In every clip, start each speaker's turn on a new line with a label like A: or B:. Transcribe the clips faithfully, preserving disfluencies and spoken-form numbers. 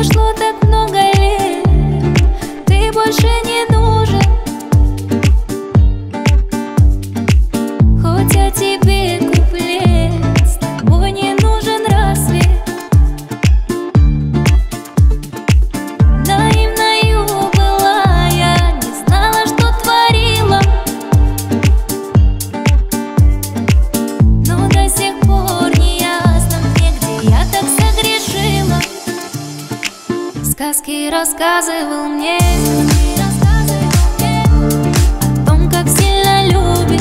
A: Прошло так много лет, ты больше не нужен. Хоть я тебе куплет, с тобой не нужен рассвет. Наивною была я, не знала, что творила, но до сих пор не ясно мне, где я так согрешила. Сказки рассказывал мне о том, как сильно любишь,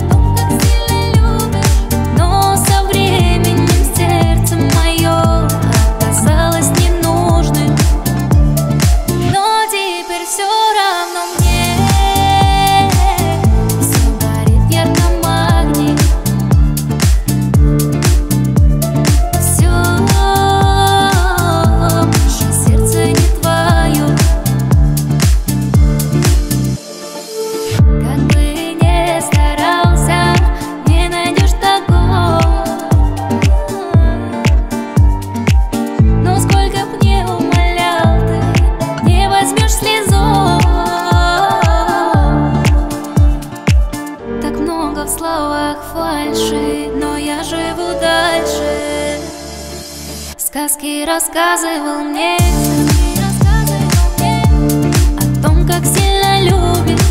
A: но со временем сердце мое оказалось ненужным. Но теперь все равно мне, все горит ярко магний, все, больше сердце не твое. Как бы ни старался, не найдешь такого. Но сколько б не умолял, ты не возьмешь слезу. Так много в словах фальши, но я живу дальше. Сказки рассказывал мне о том, как сильно любишь,